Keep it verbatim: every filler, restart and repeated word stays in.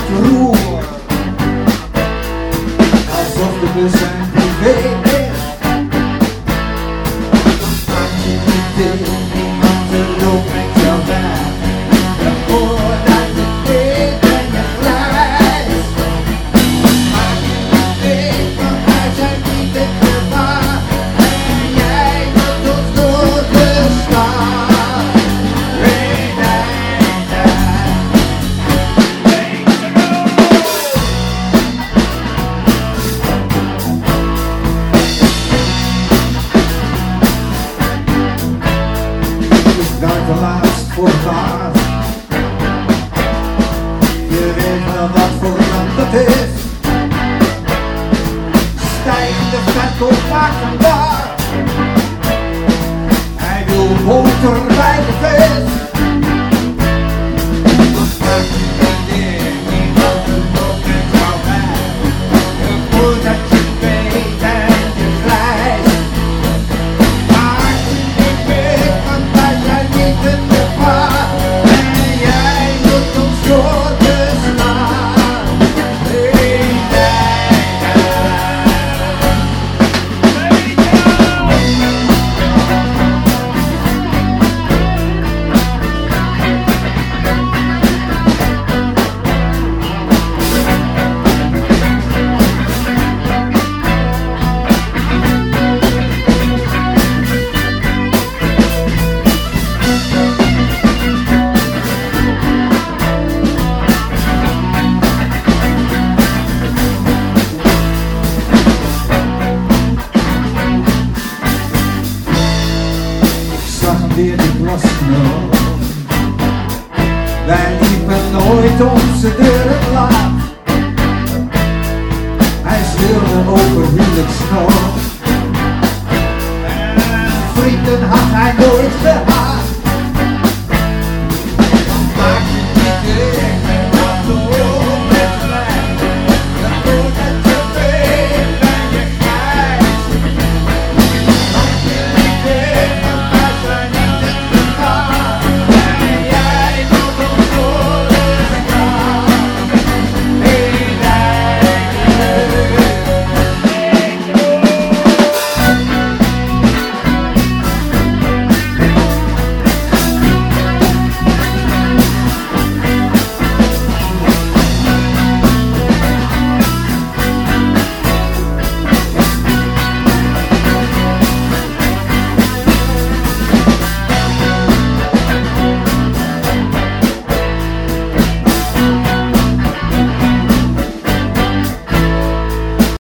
het roer, alsof de bus zijn privé is. Als je niet wil, niemand er loopt met jou bij. En voordat je weet ben je grijs. Maar je niet weet, want wij zijn niet in gevaar. En jij wordt ons door de stad. Weet hij dat? Daar te laatst voor het laatst. Je weet wel wat voor land het is. Stijgende vetkoop maakt hem waar. Hij wil boter bij de vis. Wat maakt je idee? Niemand doet ook met jou bij. Je voelt dat je weet en je grijs. Maar je niet weet, want wij zijn niet in gevaar. En jij moet ons door de slaan. Weet jij dat? Weer de glasnoot. Wij liepen nooit onze deuren laat. Hij schreeuwde over huwelijksnood. En vrienden had hij nooit gehad.